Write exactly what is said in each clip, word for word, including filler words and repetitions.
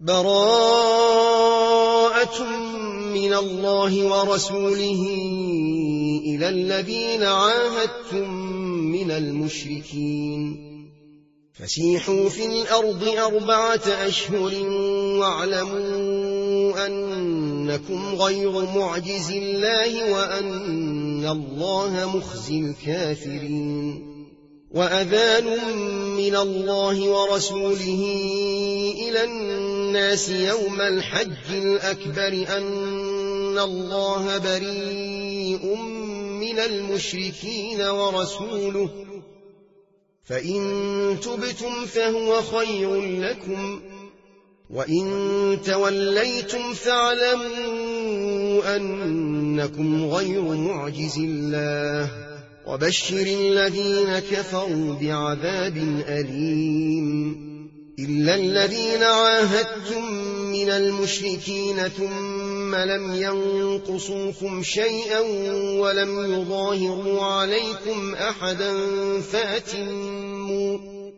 براءة من الله ورسوله إلى الذين عاهدتم من المشركين فسيحوا في الأرض أربعة أشهر واعلموا أنكم غير معجز الله وأن الله مخزي الكافرين وأذان من الله ورسوله إلى الناس يوم الحج الأكبر أن الله بريء من المشركين ورسوله فإن تبتم فهو خير لكم وإن توليتم فاعلموا أنكم غير معجز الله وبشر الذين كفروا بعذاب أليم إلا الذين عاهدتم من المشركين ثم لم ينقصوكم شيئا ولم يظاهروا عليكم أحدا فأتموا,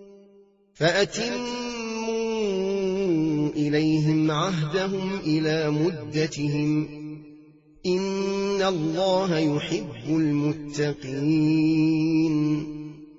فأتموا إليهم عهدهم إلى مدتهم إن الله يحب المتقين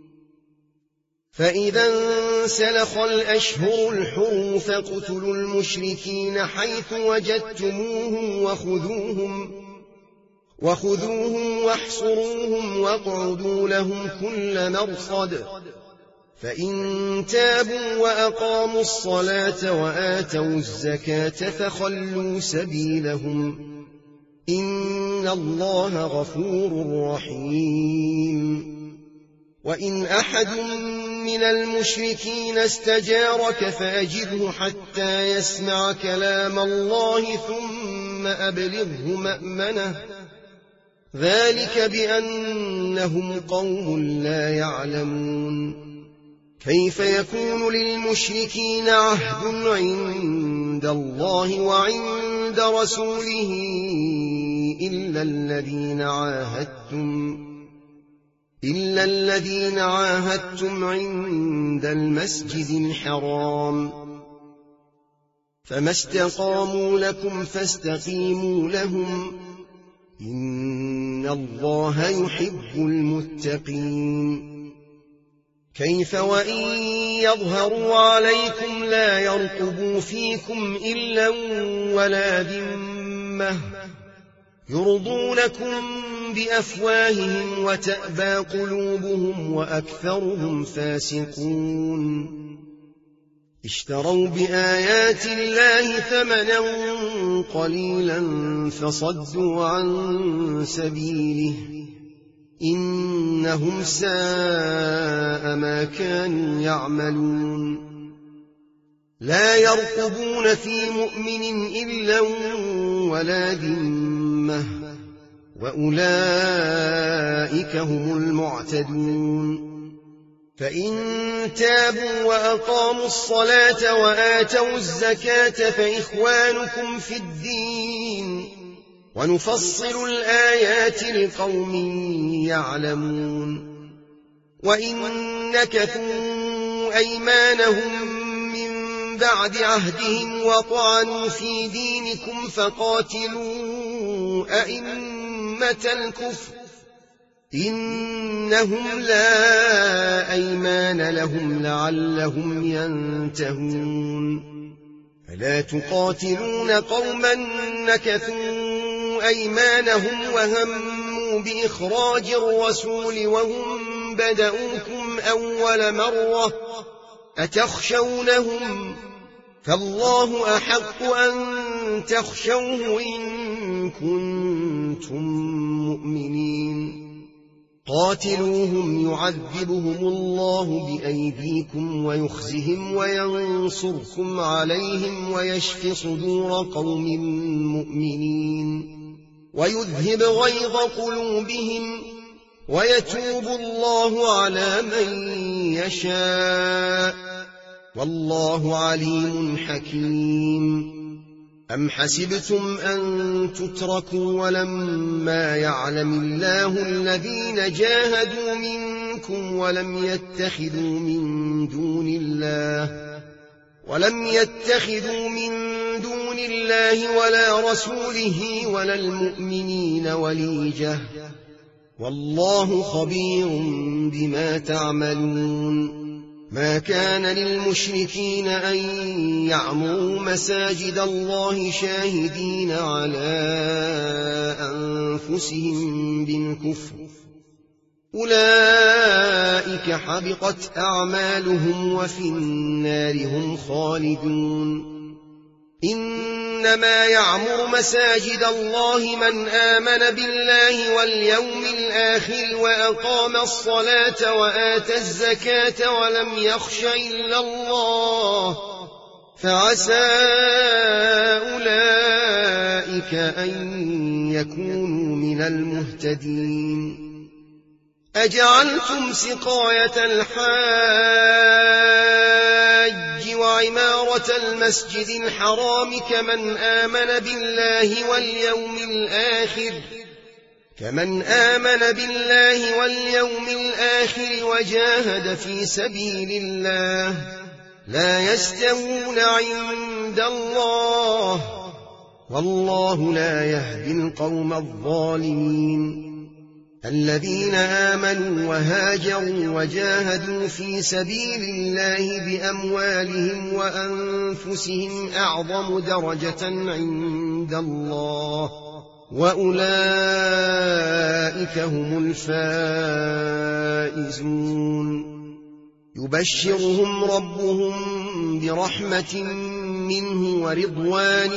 فإذا انسلخ الأشهر الحرم فاقتلوا المشركين حيث وجدتموهم وخذوهم, وخذوهم واحصروهم واقعدوا لهم كل مرصد فإن تابوا وأقاموا الصلاة وآتوا الزكاة فخلوا سبيلهم إن الله غفور رحيم وإن أحد من المشركين استجارك فأجره حتى يسمع كلام الله ثم أبلغه مأمنه ذلك بأنهم قوم لا يعلمون كيف يكون للمشركين عهد عند الله وعند رسوله إلا الذين عاهدتم إلا الذين عاهدتم عند المسجد الحرام فما استقاموا لكم فاستقيموا لهم إن الله يحب المتقين كيف وإن يظهروا عليكم لا يرقبوا فيكم إلا ولا ذمة يرضونكم بأفواههم وتأبى قلوبهم وأكثرهم فاسقون اشتروا بآيات الله ثمنا قليلا فصدوا عن سبيله إنهم ساء ما كانوا يعملون لا يرقبون في مؤمن إلا ولا ذمة وأولئك هم المعتدون فإن تابوا وأقاموا الصلاة وآتوا الزكاة فإخوانكم في الدين ونفصل الآيات لقوم يعلمون وإن نكثوا أيمانهم من بعد عهدهم وطعنوا في دينكم فقاتلوا أئمة الكفر إنهم لا أيمان لهم لعلهم ينتهون فلا تقاتلون قوما نكثوا أيمانهم وهموا بإخراج الرسول وهم بدؤوكم أول مرة أتخشونهم فالله أحق أن تخشوه إن كنتم مؤمنين قاتلوهم يعذبهم الله بأيديكم ويخزهم وينصركم عليهم ويشف صدور قوم مؤمنين ويذهب غيظ قلوبهم ويتوب الله على من يشاء والله عليم حكيم أم حسبتم أن تتركوا ولما يعلم الله الذين جاهدوا منكم ولم يتخذوا من دون الله ولم يتخذوا من دون الله ولا رسوله ولا المؤمنين وليجة والله خبير بما تعملون ما كان للمشركين أن يعمروا مساجد الله شاهدين على أنفسهم بالكفر أولئك حبطت أعمالهم وفي النار هم خالدون إنما يعمر مساجد الله من آمن بالله واليوم الآخر وأقام الصلاة وآتى الزكاة ولم يخش إلا الله فعسى أولئك أن يكونوا من المهتدين أجعلتم سقاية الحاج وعمارة المسجد الحرام كمن آمن بالله واليوم الآخر كمن آمن بالله واليوم الآخر وجاهد في سبيل الله لا يستوون عند الله والله لا يهدي القوم الظالمين الذين آمنوا وهاجروا وجاهدوا في سبيل الله بأموالهم وأنفسهم أعظم درجة عند الله وأولئك هم الفائزون يبشرهم ربهم برحمة منه ورضوان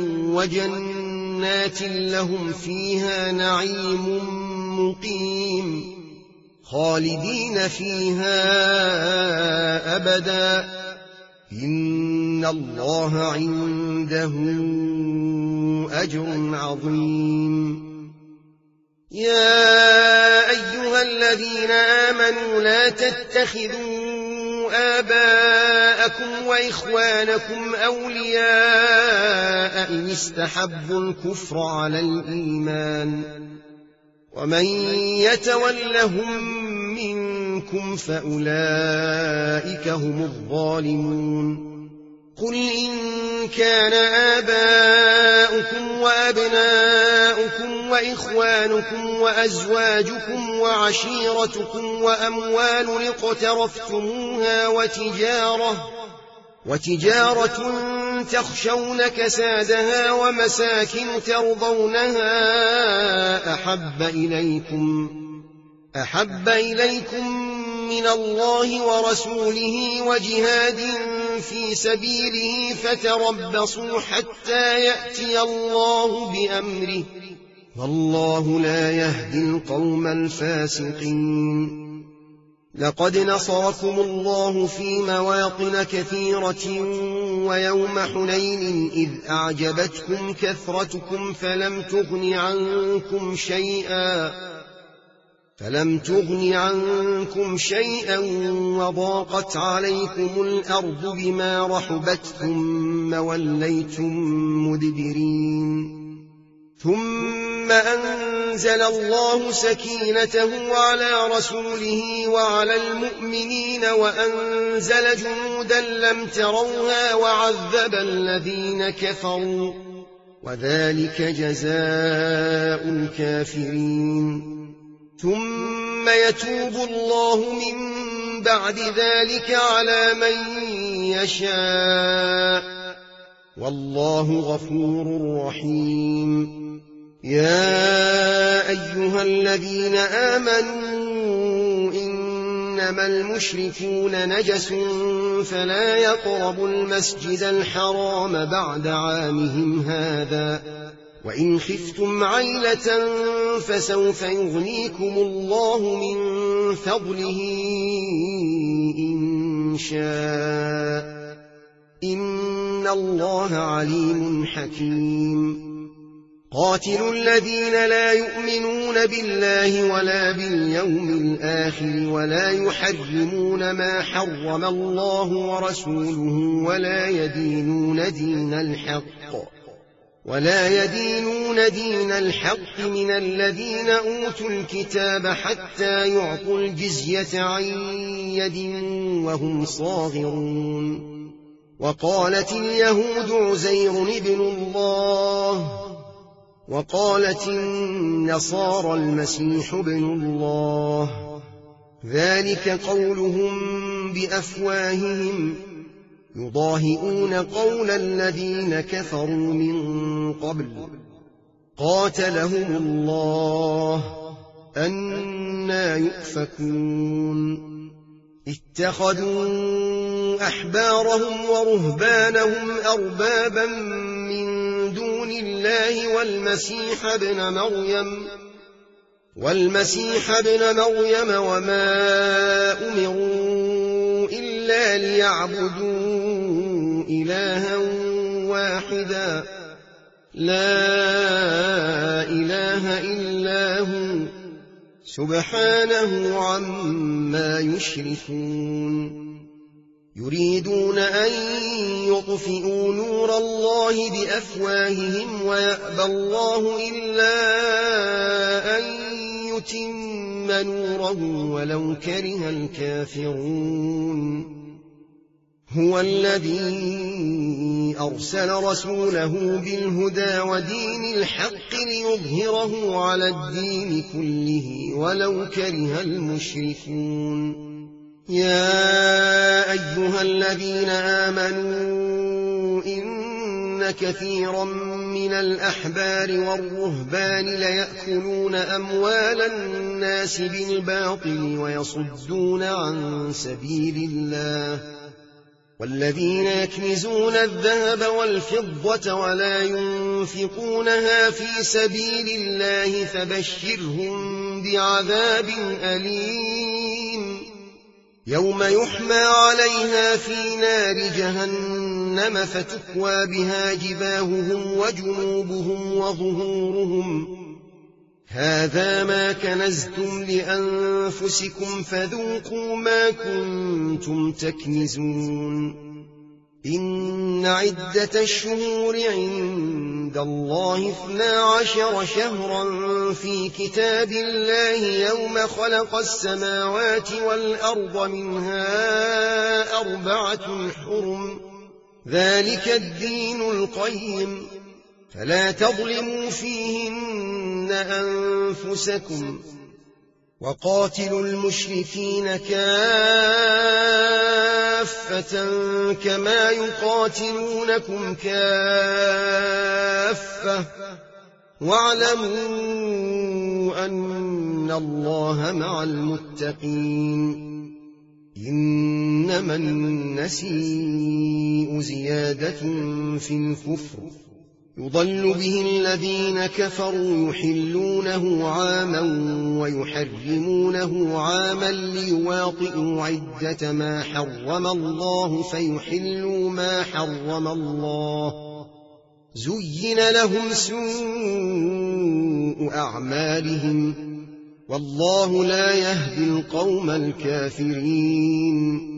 وجنات لهم فيها نعيم مقيم خالدين فيها أبدا إن الله عنده أجر عظيم يا أيها الذين آمنوا لا تتخذوا آباءكم وإخوانكم أولياء إن استحبوا الكفر على الإيمان ومن يتولهم منكم فأولئك هم الظالمون قل إن كان آباؤكم وأبناؤكم وإخوانكم وأزواجكم وعشيرتكم وأموال اقترفتموها وتجارة وتجارة تخشون كسادها ومساكن ترضونها أحب إليكم أحب إليكم من الله ورسوله وجهاد في سبيله فتربصوا حتى يأتي الله بأمره والله لا يهدي القوم الفاسقين لقد نصركم الله في مواطن كثيرة ويوم حنين إذ أعجبتكم كثرتكم فلم تغن عنكم شيئا فلم تغن عنكم شيئا وضاقت عليكم الأرض بما رحبت ثم وليتم مدبرين ثم أنزل الله سكينته على رسوله وعلى المؤمنين وأنزل جنودا لم تروها وعذب الذين كفروا وذلك جزاء الكافرين ثم يتوب الله من بعد ذلك على من يشاء والله غفور رحيم يا أيها الذين آمنوا إنما المشركون نجس فلا يقربوا المسجد الحرام بعد عامهم هذا وإن خفتم عيلة فسوف يغنيكم الله من فضله إن شاء إن الله عليم حكيم قاتلوا الذين لا يؤمنون بالله ولا باليوم الآخر ولا يحرمون ما حرم الله ورسوله ولا يدينون دين الحق ولا يدينون دين الحق من الذين أوتوا الكتاب حتى يعطوا الجزية عن يد وهم صاغرون وقالت اليهود عزير ابن الله وقالت النصارى المسيح ابن الله ذلك قولهم بأفواههم يضاهئون قول الذين كفروا من قبل قاتلهم الله أنى يؤفكون اتخذوا أحبارهم ورهبانهم أربابا من دون الله والمسيح ابن مريم والمسيح ابن مريم وما أمروا إلا ليعبدوا إلها واحدا لا إله إلا هو سبحانه عما يشركون يريدون أن يطفئوا نور الله بأفواههم ويأبى الله إلا أن يتم نوره ولو كره الكافرون هو الذي أرسل رسوله بالهدى ودين الحق ليظهره على الدين كله ولو كره المشركون يا أيها الذين آمنوا إن كثيرا من الأحبار والرهبان ليأكلون أموال الناس بالباطل ويصدون عن سبيل الله والذين يكنزون الذهب والفضة ولا ينفقونها في سبيل الله فبشرهم بعذاب أليم يوم يحمى عليها في نار جهنم فتكوى بها جباههم وجنوبهم وظهورهم هذا ما كنزتم لأنفسكم فذوقوا ما كنتم تكنزون إن عدة الشهور عند الله اثنا عشر شهرا في كتاب الله يوم خلق السماوات والأرض منها أربعة حرم ذلك الدين القيم فلا تظلموا فيهن أنفسكم وقاتلوا المشركين كافة كما يقاتلونكم كافة واعلموا أن الله مع المتقين إنما النسيء زيادة في الكفر يضل به الذين كفروا يحلونه عاما ويحرمونه عاما ليواطئوا عدة ما حرم الله فيحلوا ما حرم الله زين لهم سوء أعمالهم والله لا يهدي القوم الكافرين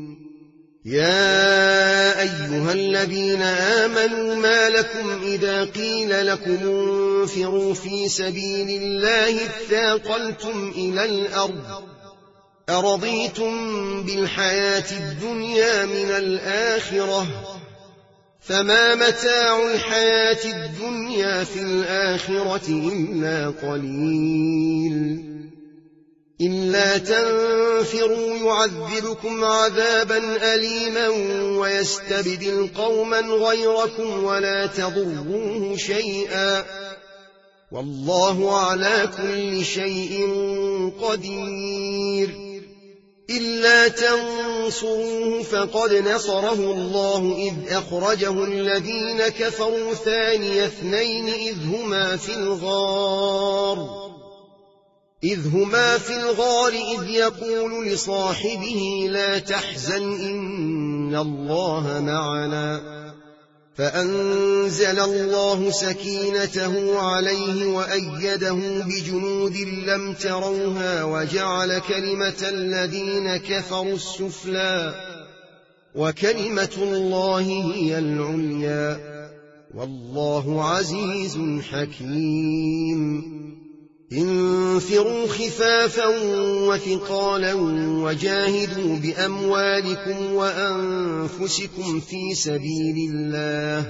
يا أيها الذين آمنوا ما لكم إذا قيل لكم انفروا في سبيل الله اثاقلتم إلى الأرض أرضيتم بالحياة الدنيا من الآخرة فما متاع الحياة الدنيا في الآخرة إلا قليل إلا تنفروا يعذبكم عذابا أليما ويستبدل قوما غيركم ولا تضروه شيئا والله على كل شيء قدير إلا تنصروه فقد نصره الله إذ أخرجه الذين كفروا ثاني اثنين إذ هما في الغار إذ هما في الغار إذ يقول لصاحبه لا تحزن إن الله معنا فأنزل الله سكينته عليه وأيده بجنود لم تروها وجعل كلمة الذين كفروا السفلى وكلمة الله هي العليا، والله عزيز حكيم. انفروا خفافا وثقالا وجاهدوا بأموالكم وأنفسكم في سبيل الله،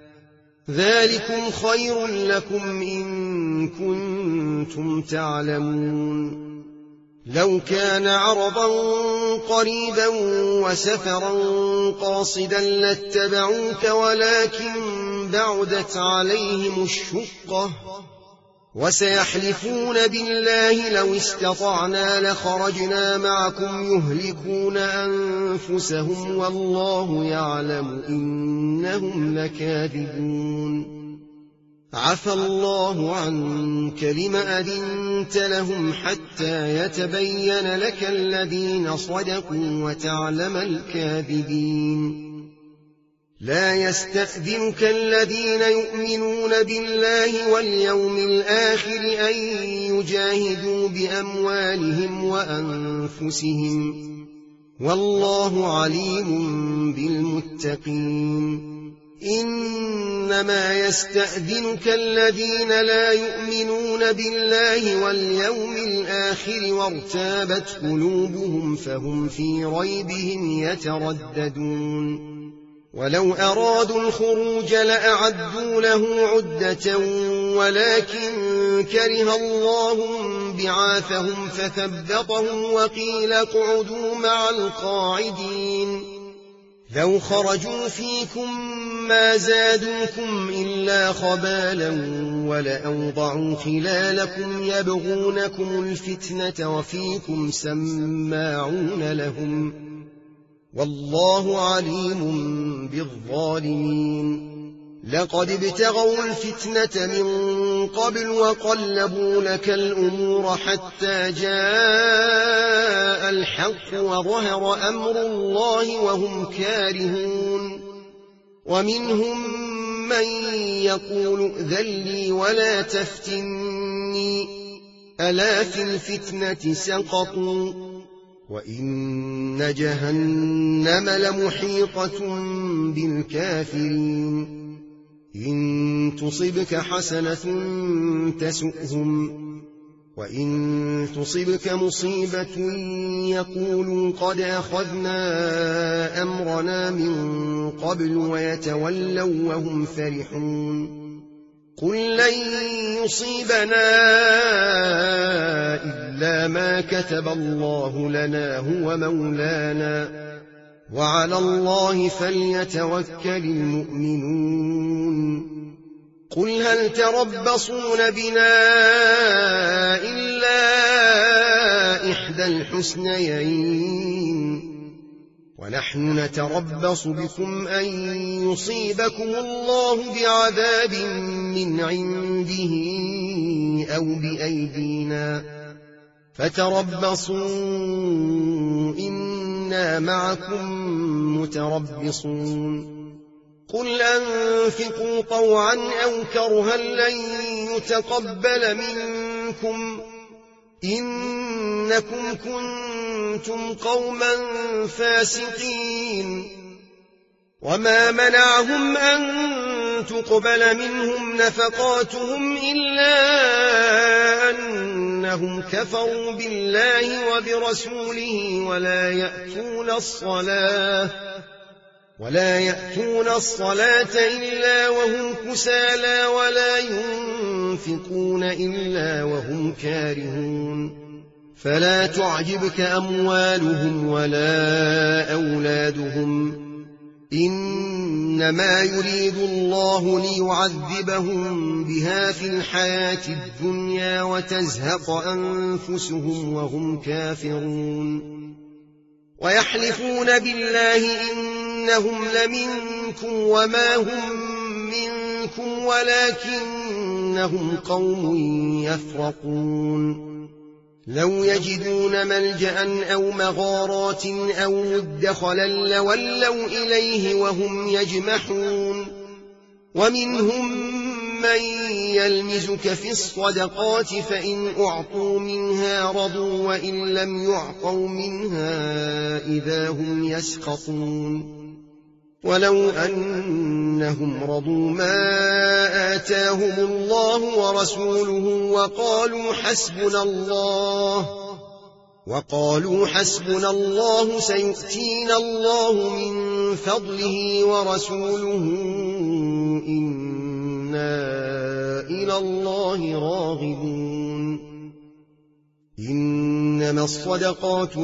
ذلكم خير لكم إن كنتم تعلمون. لو كان عرضا قريبا وسفرا قاصدا لاتبعوك ولكن بعدت عليهم الشقة، وسيحلفون بالله لو استطعنا لخرجنا معكم يهلكون أنفسهم والله يعلم إنهم لكاذبون. عفى الله عنك لم أذنت لهم حتى يتبين لك الذين صدقوا وتعلم الكاذبين. لا يستأذنك الذين يؤمنون بالله واليوم الآخر أن يجاهدوا بأموالهم وأنفسهم، والله عليم بالمتقين. إنما يستأذنك الذين لا يؤمنون بالله واليوم الآخر وارتابت قلوبهم فهم في ريبهم يترددون. ولو أرادوا الخروج لأعدوا له عدة ولكن كره الله بعاثهم فثبطهم وقيل اقعدوا مع القاعدين. لو خرجوا فيكم ما زادوكم إلا خبالا ولأوضعوا خلالكم يبغونكم الفتنة وفيكم سماعون لهم، والله عليم بالظالمين. لقد ابتغوا الفتنة من قبل وقلبوا لك الأمور حتى جاء الحق وظهر أمر الله وهم كارهون. ومنهم من يقول ائذن لي ولا تفتني، ألا في الفتنة سقطوا وإن جهنم لمحيطة بالكافرين. إن تصبك حسنة تسؤهم وإن تصبك مصيبة يقولوا قد أخذنا أمرنا من قبل ويتولوا وهم فرحون. قل لن يصيبنا إلا ما كتب الله لنا هو مولانا وعلى الله فليتوكل المؤمنون. قل هل تربصون بنا إلا إحدى الحسنيين ونحن نتربص بكم أن يصيبكم الله بعذاب من عنده أو بأيدينا فتربصوا إنا معكم متربصون. قل أنفقوا طوعا أو كرها لن يتقبل منكم إنكم كنتم قوما فاسقين. وما منعهم أن تقبل منهم نفقاتهم إلا أنهم كفروا بالله وبرسوله ولا يأتون الصلاة ولا يأتون الصلاة إلا وهم كسالى ولا ينفقون إلا وهم كارهون. فلا تعجبك أموالهم ولا أولادهم إنما يريد الله ليعذبهم بها في الحياة الدنيا وتزهق أنفسهم وهم كافرون. ويحلفون بالله إنهم لمنكم وما هم منكم ولكنهم قوم يفرقون. لو يجدون ملجأ أو مغارات أو مدخلا لولوا إليه وهم يجمحون. ومنهم من يلمزك في الصدقات فإن أعطوا منها رضوا وإن لم يعطوا منها إذا هم يسخطون. ولو أنهم رضوا ما آتاهم الله ورسوله وقالوا حسبنا الله وقالوا حسبنا الله سيؤتينا الله من فضله ورسوله إنا إلى الله راغبون إنما الصدقات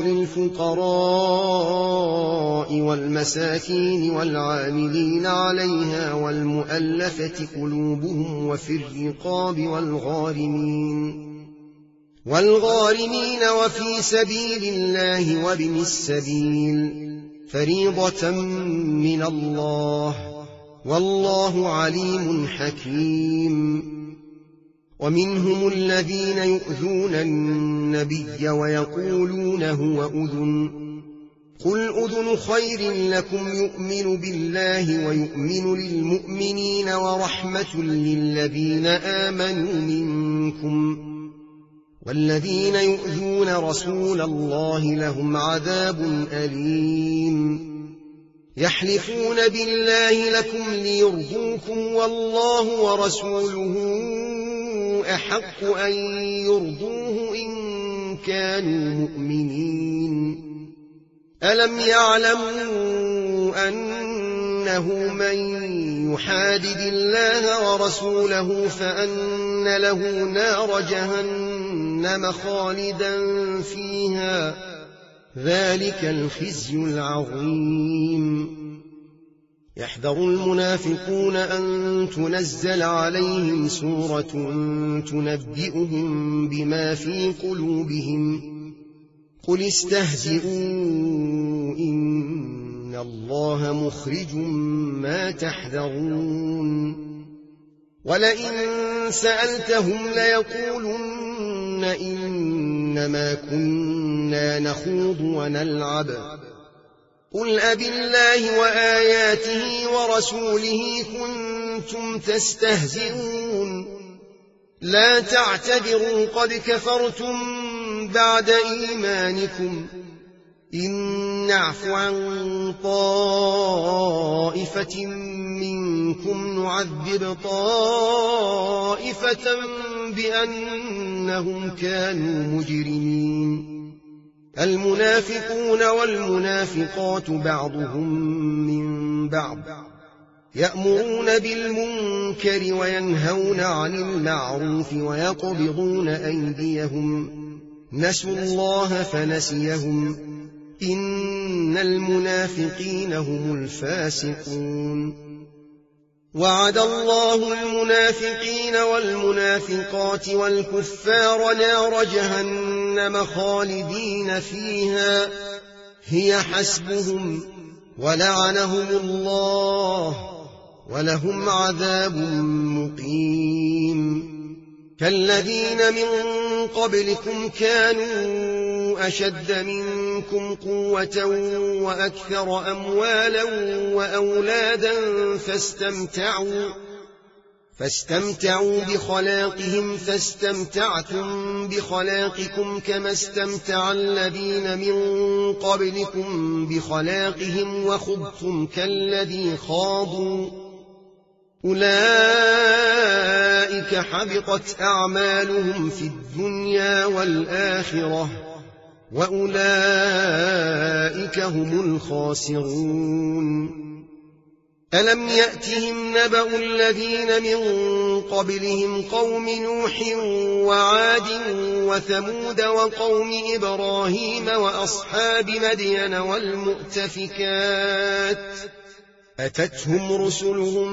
للفقراء والمساكين والعاملين عليها والمؤلفة قلوبهم وفي الرقاب والغارمين والغارمين وفي سبيل الله وابن السبيل فريضة من الله والله عليم حكيم. ومنهم الذين يؤذون النبي ويقولون هو أذن قل أذن خير لكم يؤمن بالله ويؤمن للمؤمنين ورحمة للذين آمنوا منكم والذين يؤذون رسول الله لهم عذاب أليم. يحلفون بالله لكم ليرضوكم والله ورسوله أحق أن يرضوه إن كانوا مؤمنين. ألم يعلموا أنه من يحادد الله ورسوله فأن له نار جهنم خالدا فيها ذلك الخزي العظيم. يحذر المنافقون أن تنزل عليهم سورة تنبئهم بما في قلوبهم قل استهزئوا إن الله مخرج ما تحذرون. ولئن سألتهم ليقولن إنما كنا نخوض ونلعب قل أبالله وآياته ورسوله كنتم تستهزئون لا تعتذروا قد كفرتم بعد إيمانكم إن نعف عن طائفة منكم نعذب طائفة بأنهم كانوا مجرمين. المنافقون والمنافقات بعضهم من بعض يأمرون بالمنكر وينهون عن المعروف ويقبضون أيديهم نسوا الله فنسيهم إن المنافقين هم الفاسقون. وعد الله المنافقين والمنافقات والكفار نار جهنم خالدين فيها هي حسبهم ولعنهم الله ولهم عذاب مقيم. كالذين من قبلكم كانوا أشد منكم قوة وأكثر أموالا وأولادا فاستمتعوا فاستمتعوا بخلاقهم فاستمتعتم بخلاقكم كما استمتع الذين من قبلكم بخلاقهم وخضتم كالذي خاضوا أولئك حبطت أعمالهم في الدنيا والآخرة وأولئك هم الخاسرون. ألم يأتهم نبأ الذين من قبلهم قوم نوح وعاد وثمود وقوم إبراهيم وأصحاب مدين والمؤتفكات أتتهم رسلهم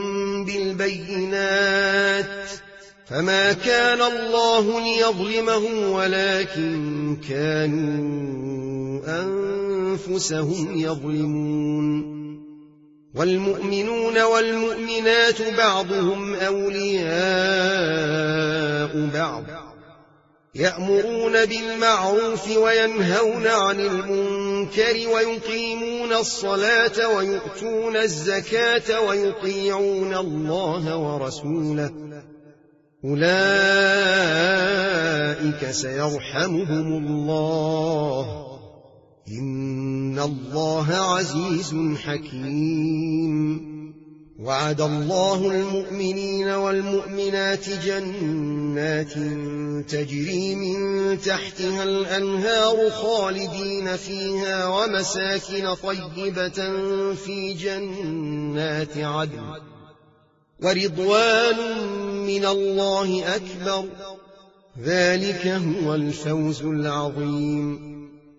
بالبينات فما كان الله ليظلمهم ولكن كانوا أنفسهم يظلمون. والمؤمنون والمؤمنات بعضهم أولياء بعض يأمرون بالمعروف وينهون عن المنكر ويقيمون الصلاة ويؤتون الزكاة ويطيعون الله ورسوله أولئك سيرحمهم الله إن الله عزيز حكيم وعد الله المؤمنين والمؤمنات جنات تجري من تحتها الأنهار خالدين فيها ومساكن طيبة في جنات عدن ورضوان من الله أكبر ذلك هو الفوز العظيم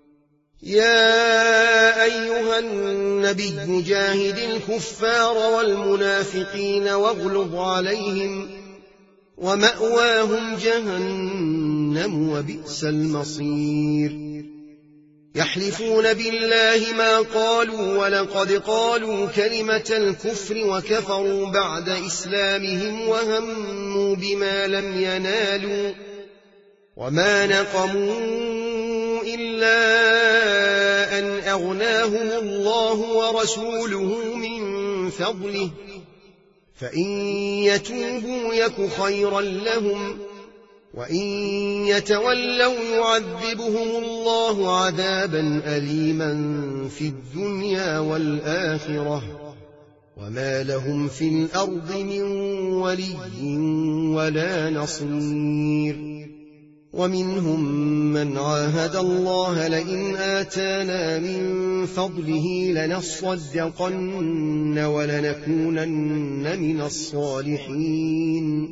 يا أيها النبي جاهد الكفار والمنافقين واغلظ عليهم ومأواهم جهنم وبئس المصير يحلفون بالله ما قالوا ولقد قالوا كلمة الكفر وكفروا بعد إسلامهم وهموا بما لم ينالوا وما نقموا إلا أن أغناهم الله ورسوله من فضله فإن يتوبوا يك خيرا لهم وإن يتولوا يعذبهم الله عذابا أليما في الدنيا والآخرة وما لهم في الأرض من ولي ولا نصير ومنهم من عاهد الله لئن آتانا من فضله لنصدقن ولنكونن من الصالحين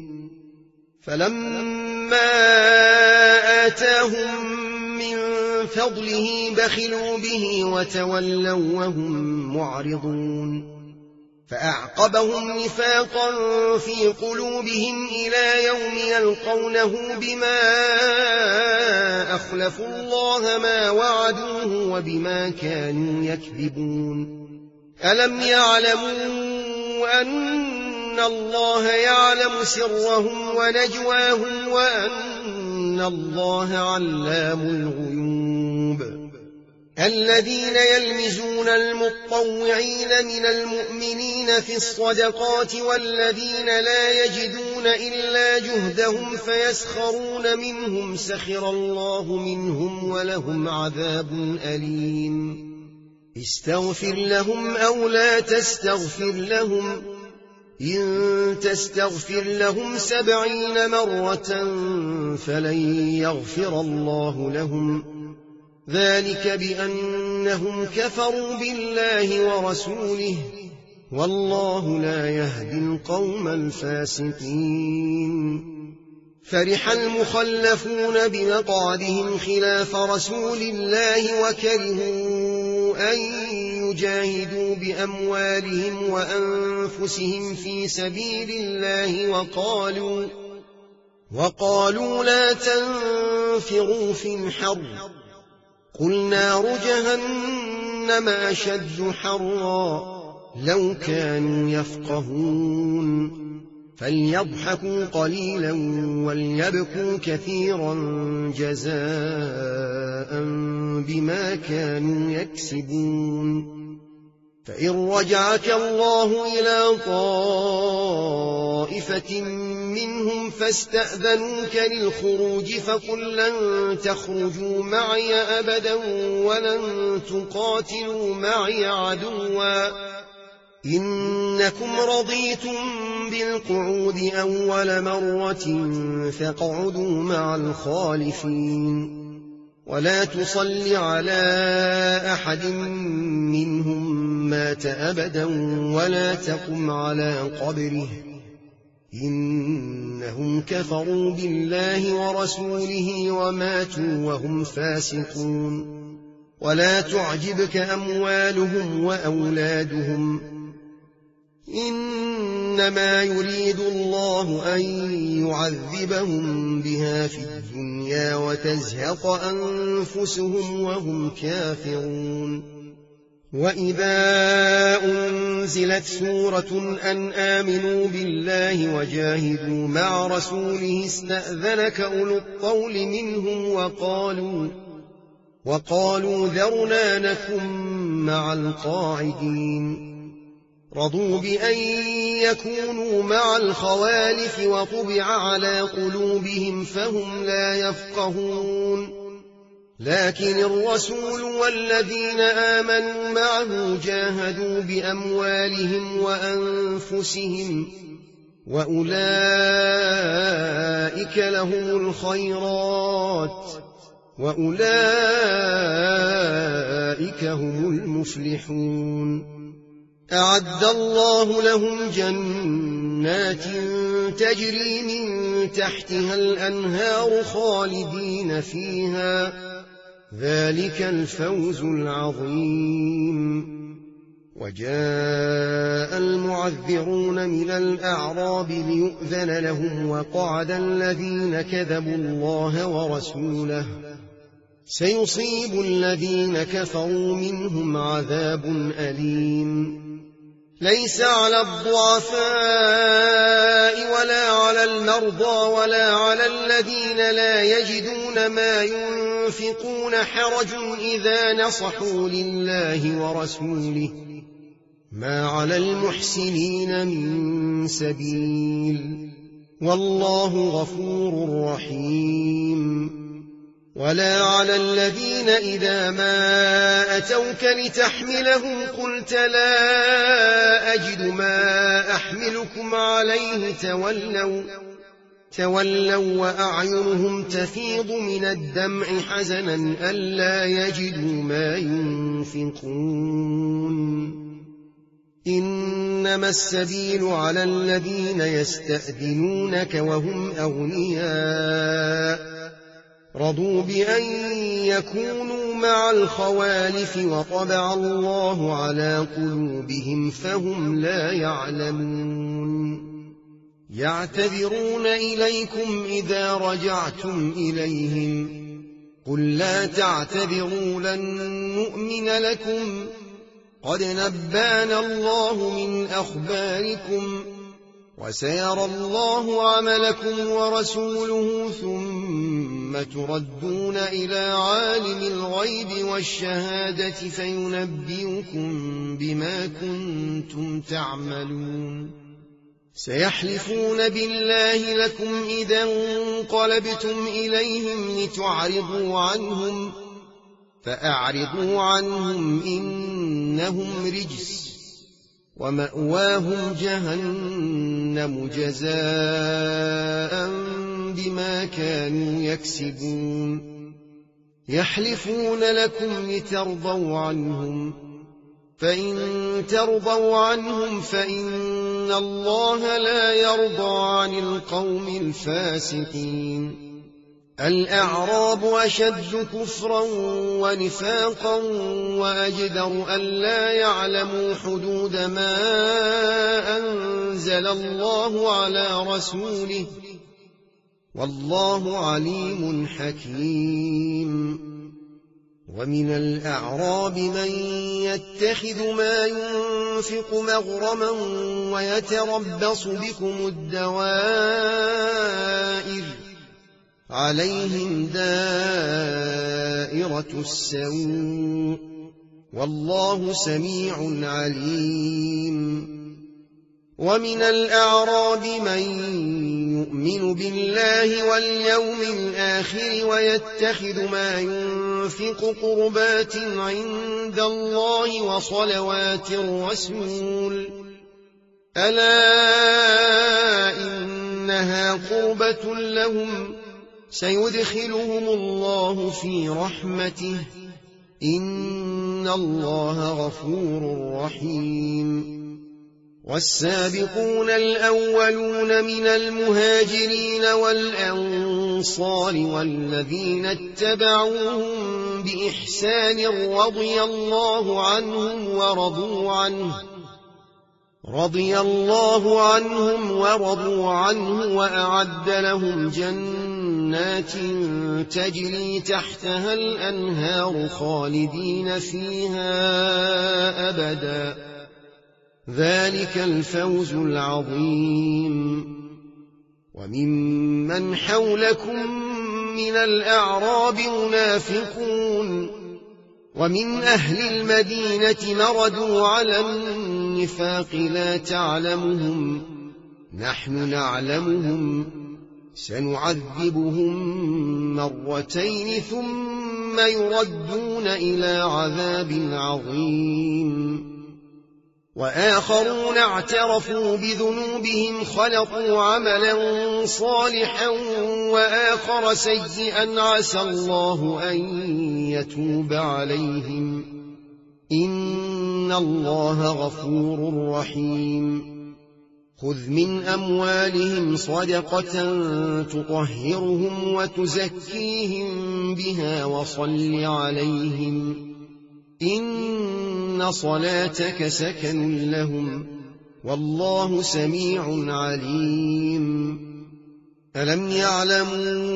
فلما آتاهم من فضله بخلوا به وتولوا وهم معرضون فأعقبهم نفاقا في قلوبهم إلى يوم يلقونه بما أخلفوا الله ما وعدوه وبما كانوا يكذبون ألم يعلموا أن الله يعلم سرهم ونجواهم وأن الله علام الغيوب الذين يلمزون المطوعين من المؤمنين في الصدقات والذين لا يجدون إلا جهدهم فيسخرون منهم سخر الله منهم ولهم عذاب أليم استغفر لهم أو لا تستغفر لهم إن تستغفر لهم سبعين مرة فلن يغفر الله لهم ذلك بأنهم كفروا بالله ورسوله والله لا يهدي القوم الفاسقين فرح المخلفون بمقعدهم خلاف رسول الله وكرهوا أن يجاهدوا بأموالهم وأنفسهم في سبيل الله وقالوا, وقالوا لا تنفروا في الحر قل نار جهنم أشد حرا لو كانوا يفقهون فليضحكوا قليلا وليبكوا كثيرا جزاء بما كانوا يكسبون فإن رجعك الله إلى طائفة منهم فاستأذنوك للخروج فقل لن تخرجوا معي أبدا ولن تقاتلوا معي عدوا إنكم رضيتم بالقعود أول مرة فاقعدوا مع الخالفين ولا تصل على أحد منهم مات أبدا ولا تقم على قبره إنهم كفروا بالله ورسوله وماتوا وهم فاسقون ولا تعجبك أموالهم وأولادهم إنما يريد الله أن يعذبهم بها في الدنيا وتزهق أنفسهم وهم كافرون وإذا أنزلت سورة أن آمنوا بالله وجاهدوا مع رسوله استأذنك أولو الطول منهم وقالوا, وقالوا ذرنا نكن مع القاعدين رضوا بأن يكونوا مع الخوالف وطبع على قلوبهم فهم لا يفقهون لكن الرسول والذين آمنوا معه جاهدوا بأموالهم وأنفسهم وأولئك لهم الخيرات وأولئك هم المفلحون. أعد الله لهم جنات تجري من تحتها الأنهار خالدين فيها، ذلك الفوز العظيم. وجاء المعذرون من الأعراب ليؤذن لهم وقعد الذين كذبوا الله ورسوله، سيصيب الذين كفروا منهم عذاب أليم. ليس على الضعفاء ولا على المرضى ولا على الذين لا يجدون ما ينفقون حرج إذا نصحوا لله ورسوله، ما على المحسنين من سبيل، والله غفور رحيم. ولا على الذين إذا ما أتوك لتحملهم قلت لا أجد ما أحملكم عليه تولوا, تولوا وأعينهم تفيض من الدمع حزنا ألا يجدوا ما ينفقون. إنما السبيل على الذين يستأذنونك وهم أغنياء رضوا بأن يكونوا مع الخوالف وطبع الله على قلوبهم فهم لا يعلمون. يعتذرون إليكم إذا رجعتم إليهم قل لا تعتذروا لن نؤمن لكم قد نبانا الله من أخباركم وسيرى الله عملكم ورسوله ثم تردون إلى عالم الغيب والشهادة فينبئكم بما كنتم تعملون. سيحلفون بالله لكم إذا انقلبتم إليهم لتعرضوا عنهم فأعرضوا عنهم إنهم رجس ومأواهم جهنم جزاء بما كانوا يكسبون. يحلفون لكم لترضوا عنهم فإن ترضوا عنهم فإن الله لا يرضى عن القوم الفاسقين. الأعراب أشد كفرا ونفاقا وأجدر ألا يعلموا حدود ما أنزل الله على رسوله والله عليم حكيم. ومن الأعراب من يتخذ ما ينفق مغرما ويتربص بكم الدوائر عليهم دائرة السوء والله سميع عليم. ومن الأعراب من يؤمن بالله واليوم الآخر ويتخذ ما ينفق قربات عند الله وصلوات الرسول ألا إنها قربة لهم سيدخلهم الله في رحمته إن الله غفور رحيم. والسابقون الأولون من المهاجرين والأنصار والذين اتبعوهم بإحسان رضي الله عنهم ورضوا عنه رضي الله عنهم ورضوا عنه وأعد لهم جنات تجري تحتها الأنهار خالدين فيها أبدا ذلك الفوز العظيم. وممن حولكم من الأعراب منافقون ومن أهل المدينة مردوا على النفاق لا تعلمهم نحن نعلمهم سنعذبهم مرتين ثم ثم يردون إلى عذاب عظيم. وآخرون اعترفوا بذنوبهم خلقوا عملا صالحا وآخر سيئا عسى الله أن يتوب عليهم إن الله غفور رحيم. خذ من أموالهم صدقة تطهرهم وتزكيهم بها وصل عليهم إن صلاتك سكن لهم والله سميع عليم. ألم يعلموا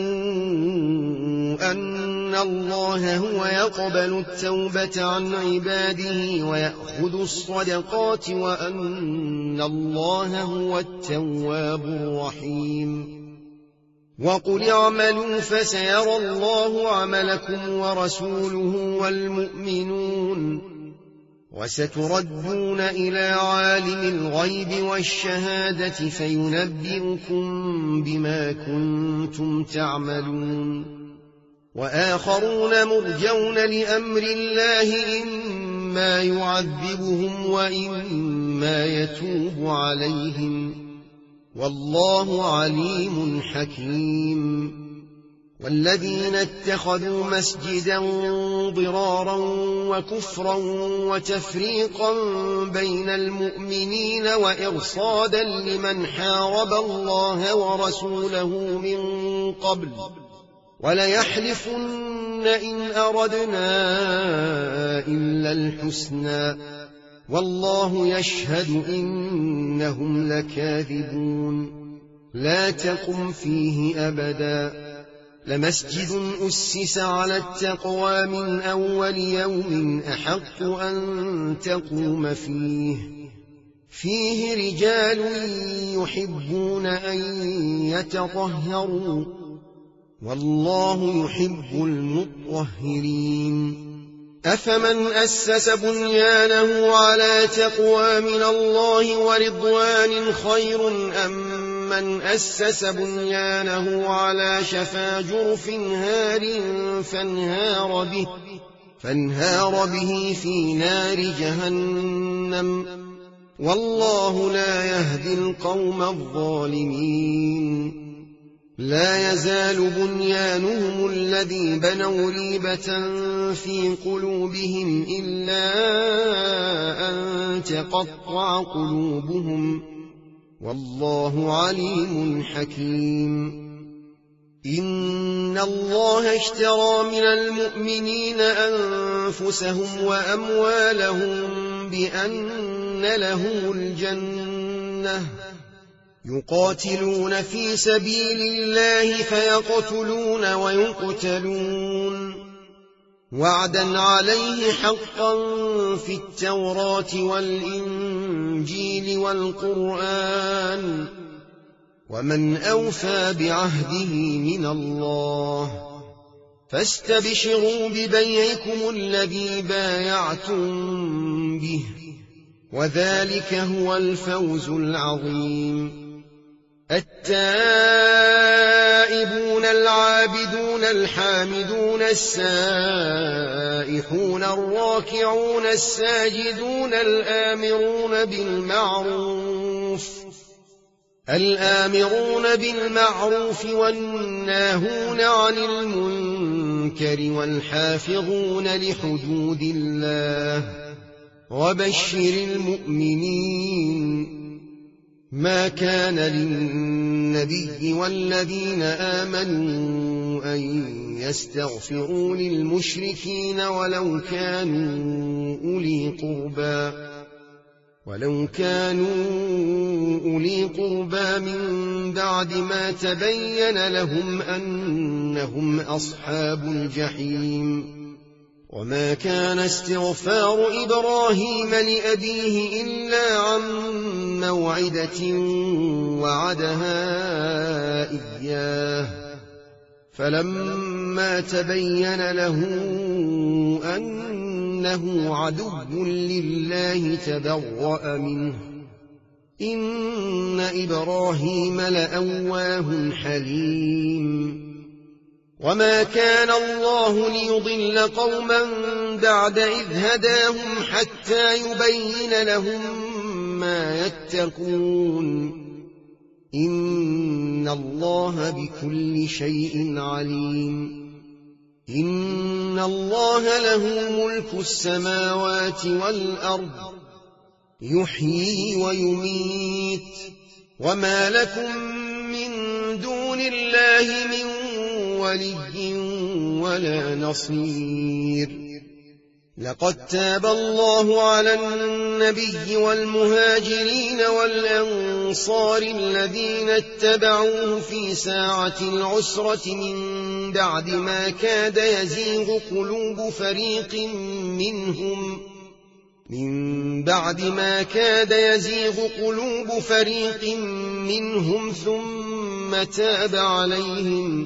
أن الله هو يقبل التوبة عن عباده ويأخذ الصدقات وأن الله هو التواب الرحيم. وقل اعملوا فسيرى الله عملكم ورسوله والمؤمنون وستردون إلى عالم الغيب والشهادة فينبئكم بما كنتم تعملون. وآخرون مرجون لأمر الله إما يعذبهم وإما يتوب عليهم والله عليم حكيم. والذين اتخذوا مسجدا ضرارا وكفرا وتفريقا بين المؤمنين وإرصادا لمن حارب الله ورسوله من قبل وليحلفن إن أردنا إلا الحسنى والله يشهد إنهم لكاذبون. لا تقم فيه أبدا لمسجد أسس على التقوى من أول يوم أحق أن تقوم فيه فيه رجال يحبون أن يتطهروا والله يحب المطهرين. أفمن أسس بنيانه على تقوى من الله ورضوان خير أم من أسس بنيانه على شفا جرف هار فانهار به, فانهار به في نار جهنم والله لا يهدي القوم الظالمين. لا يزال بنيانهم الذي بنوا ريبة في قلوبهم إلا أن تقطع قلوبهم والله عليم حكيم. إن الله اشترى من المؤمنين أنفسهم وأموالهم بأن لهم الجنة يقاتلون في سبيل الله فيقتلون ويقتلون وعدا عليه حقا في التوراة والإنجيل والقرآن ومن أوفى بعهده من الله فاستبشروا ببيعكم الذي بايعتم به وذلك هو الفوز العظيم. التائبون العابدون الحامدون السائحون الراكعون الساجدون الآمرون بالمعروف الآمرون بالمعروف والناهون عن المنكر والحافظون لحدود الله وبشر المؤمنين. ما كان للنبي والذين آمنوا أن يستغفروا للمشركين ولو كانوا أولي قربى ولو كانوا أولي قربى من بعد ما تبين لهم أنهم أصحاب الجحيم. وما كان استغفار إبراهيم لأبيه إلا عن موعدة وعدها إياه فلما تبين له أنه عدو لله تبرأ منه إن إبراهيم لأواه حليم. وما كان الله ليضل قوما بعد إذ هداهم حتى يبين لهم ما يتقون إن الله بكل شيء عليم إن الله له ملك السماوات والأرض يحيي ويميت وما لكم من دون الله من ولي ولا نصير لقد تاب الله على النبي والمهاجرين والأنصار الذين اتبعوه في ساعة العسرة من بعد ما كاد يزيغ قلوب فريق منهم من بعد ما كاد يزيغ قلوب فريق منهم ثم تاب عليهم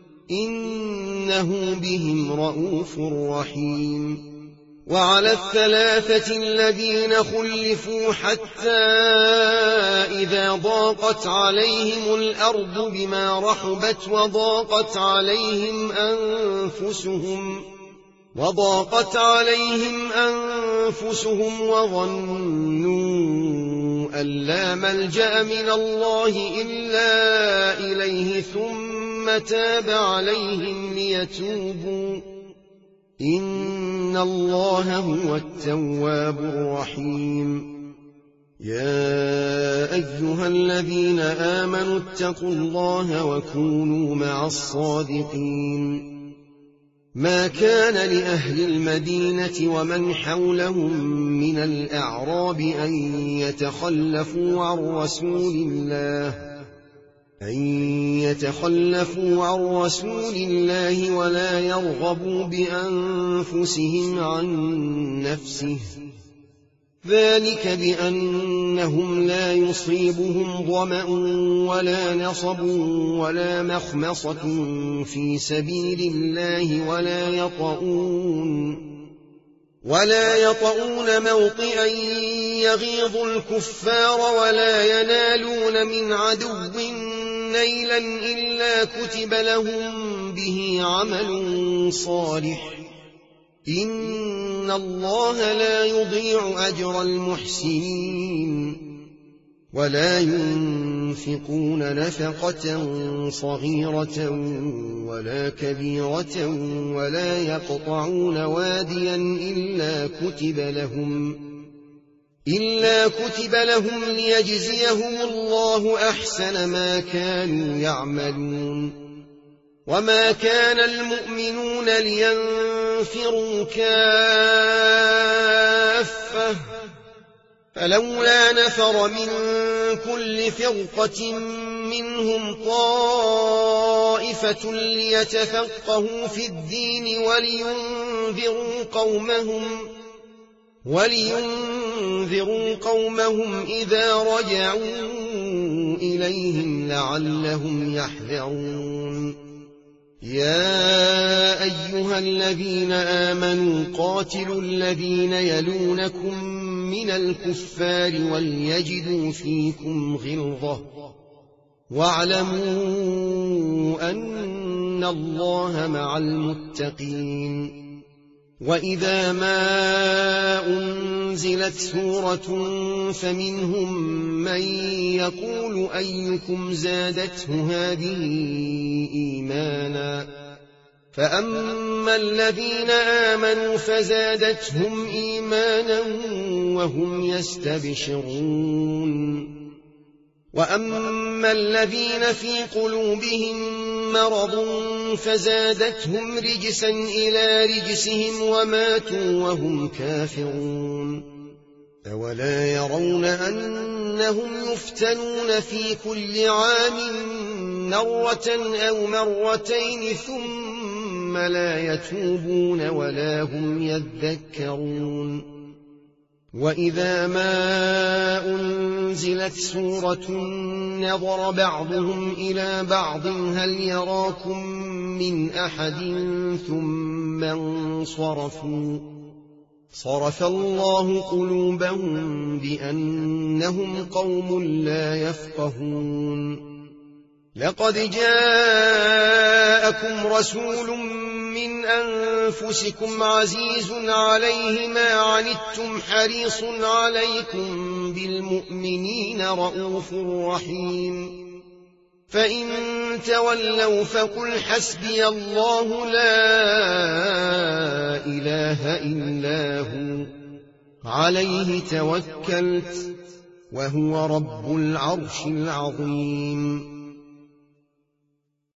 إنه بهم رءوف رحيم وعلى الثلاثة الذين خلفوا حتى إذا ضاقت عليهم الأرض بما رحبت وضاقت عليهم أنفسهم وضاقت عليهم أنفسهم وظنوا أن لا ملجأ من الله إلا إليه ثم تاب عليهم ليتوبوا إن الله هو التواب الرحيم يا أيها الذين آمنوا اتقوا الله وكونوا مع الصادقين ما كان لأهل المدينة ومن حولهم من الأعراب أن يتخلفوا عن رسول الله أن يتخلفوا عن رسول الله ولا يرغبوا بأنفسهم عن نفسه ذلك بأنهم لا يصيبهم ظمأ ولا نصب ولا مخمصة في سبيل الله ولا يطؤون ولا يطؤون موطئا يغيظ الكفار ولا ينالون من عدو نيلا إلا كتب لهم به عمل صالح إن الله لا يضيع أجر المحسنين ولا ينفقون نفقة صغيرة ولا كبيرة ولا يقطعون واديا إلا كتب لهم إلا كتب لهم ليجزيهم الله أحسن ما كانوا يعملون وما كان المؤمنون لينفروا كافة فلولا نفر من كل فرقة منهم طائفة ليتفقهوا في الدين ولينذروا قومهم ولينذروا قومهم إذا رجعوا إليهم لعلهم يحذرون يا أيها الذين آمنوا قاتلوا الذين يلونكم من الكفار وليجدوا فيكم غلظة واعلموا أن الله مع المتقين وإذا ما أنزلت سورة فمنهم من يقول أيكم زادته هذه إيمانا فأما الذين آمنوا فزادتهم إيمانا وهم يستبشرون وأما الذين في قلوبهم مرض فزادتهم رجسا إلى رجسهم وماتوا وهم كافرون أولا يرون أنهم يفتنون في كل عام مرة أو مرتين ثم لا يتوبون ولا هم يذكرون وإذا ما أنزلت سورة نظر بعضهم إلى بعض هل يراكم من أحد ثم انصرفوا صرف الله قلوبهم بأنهم قوم لا يفقهون لقد جاءكم رسول من أنفسكم عزيز عليه ما عنتم حريص عليكم بالمؤمنين رءوف رحيم فإن تولوا فقل حسبي الله لا إله إلا هو عليه توكلت وهو رب العرش العظيم